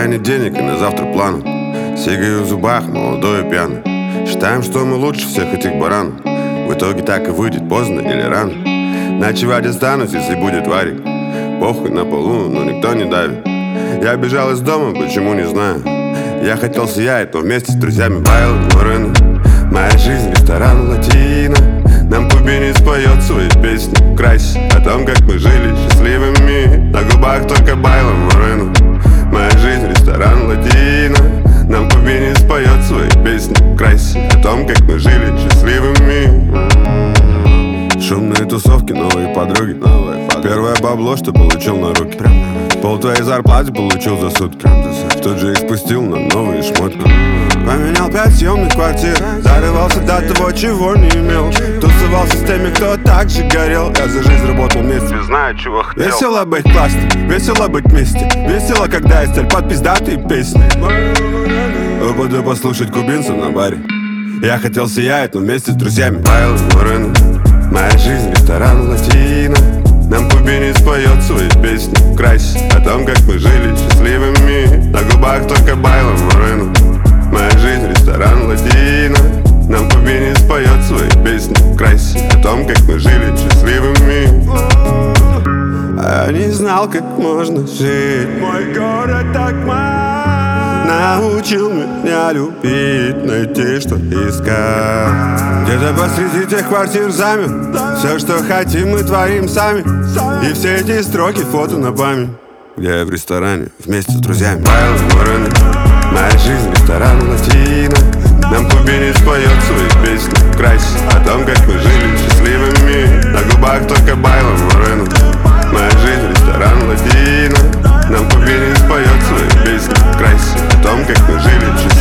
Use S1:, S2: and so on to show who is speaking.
S1: пока нет денег и на завтра планы. Сигарет в зубах, молодой и пьяный. Считаем, что мы лучше всех этих баранов. В итоге так и выйдет, поздно или рано. Ночевать останусь, если будет варик. Похуй на полу, но никто не давит. Я бежал из дома, почему не знаю. Я хотел сиять, но вместе с друзьями баял Морено. Моя жизнь ресторан латино. Нам кубинец поет свои песни в красе о том, как мы жили счастливыми. На губах только байло Морено. Моя жизнь ресторан латино. Нам кубинец поет свои песни в красе о том, как мы жили счастливыми. Шумные тусовки, новые подруги. Первое бабло, что получил на руки. Пол твоей зарплаты получил за сутки. Тут же их спустил на новые шмотки. Поменял 5 съемных квартир. Дорывался до того, чего не имел. Тусовался с теми, кто так же горел. Я за жизнь работал вместе, знаю, чего хотел. Весело быть классным, весело быть вместе. Весело, когда есть цель под пиздатые песни. Буду послушать кубинцев на баре. Я хотел сиять, но вместе с друзьями баял Морено. Моя жизнь ресторан латино. Нам кубинец поет свои песни в красе о том, как мы жили счастливыми. На губах только байло Морено. Моя жизнь ресторан латино. Нам кубинец поет свои песни в красе о том, как мы жили счастливыми. А я не знал, как можно жить. Мой город так мал. Научил меня любить, найти, что искать. Где-то посреди тех квартир замер. Все, что хотим, мы творим сами. И все эти строки фото на память. Где я в ресторане вместе с друзьями баял Морено. Моя жизнь ресторан латино. Нам кубинец поет свои песни в красе о том, как мы жили счастливыми. На губах только байло Морено. Моя жизнь ресторан латино. Нам кубинец поет свои песни в красе о том, как мы жили счастливыми.